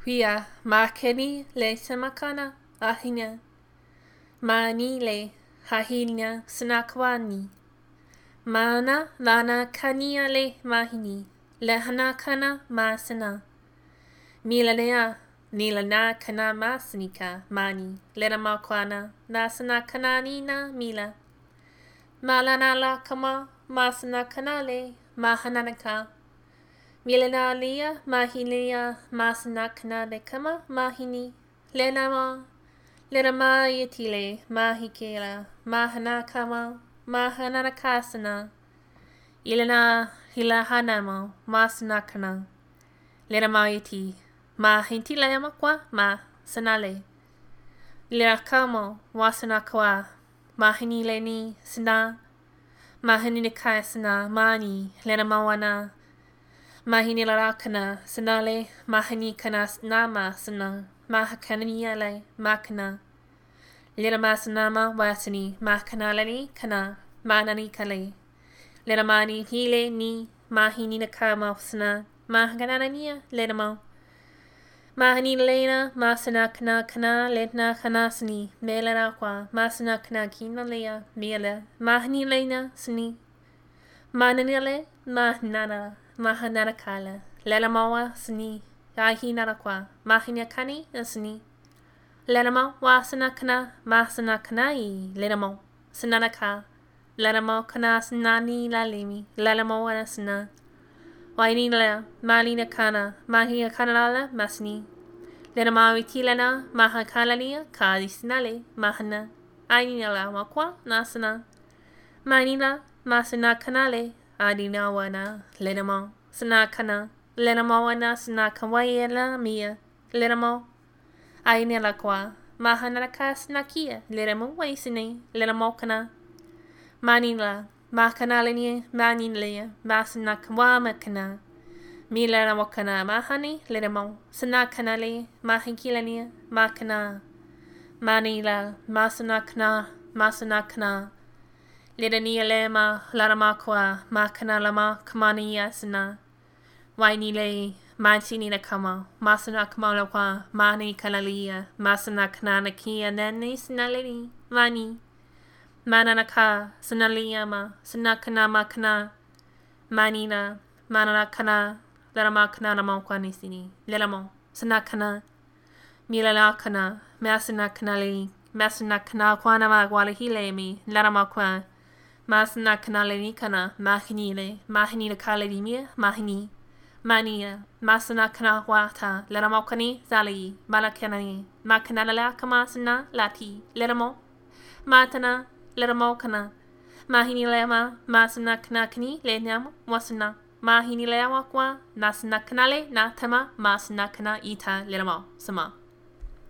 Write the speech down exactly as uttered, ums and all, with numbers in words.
Huia makeni le semakana ahina. Mani le hahina sanakwani. Mana lana kania le mahini. Le hanakana masana. Milanea nilana kana masnika mani. Lera makwana nasana kanani na mila. Malana la kama masana kanale mahananaka. Milana lia mahilia masana kanale kama mahini. Lenama Lerama yetile mahikela mahanakama mahanakasana. Ilana hilahanama masanakana. Lerama yeti ma hintilema kwa ma sanale. Lerakamo wasanakwa mahinileni sana. Mahinikasana mani lenamawana. Mahinilarakana sanale mahinikana nama sana. Mahakananiale makana. Liramasanama wasani makanalani kana manani kale. Liramani hile ni mahini nakama sana. Mahakanania liramo. Mahani lena masana kana kana letna kanasani. Melana kwa masana kana kina lea mela. Mahani lena sani. Mananile mahnana mahananakala. Lelamawa sani. Yahinara mahinakani asni. Lenamo wasanakana masanakanai lenamo. Sananaka. Lenamo kana sanani lalimi. Lenamo wanasana. Wainila malina kana mahia kanala masni. Lenamawitilana mahakalania kadisnale mahana. Ainila wakwa nasana. Manila masanakanale adinawana lenamo. Sanakana. Lenamo wana sanakawayela mia. Lenamo. Ainela kwa. Mahanaka snakia. Lenamo waisine. Lenamo kana. Manila. Makanalini maninlea. Masanakawa makana. Milana wakana mahani. Lenamo. Sanakanale. Mahinkilania. Makana. Manila. Masanakana. Masanakana. Lidania lema. Laramakwa. Makanalama. Kamania sana. Wainile mansini na kama masana kamala kwa mani kanalia masana kanana kia nani sinalini mani mananaka sanalia ma sanakana makana manina manana kana lerama kana na kwa nisini leramo sanakana milala kana masana kanali masana kana kwa na magwala hilemi lerama kwa masana kanali kana mahinile mahinile kaledimia mahini Mania, masana kana wata, leramokani, zali, malakanani, makanala kamasana, lati, leramo, matana, leramokana, mahinilema, masana kanakani, lenyam, wasana, mahinilema kwa, nasana kanale, natama, masana kana ita, leramo, sama.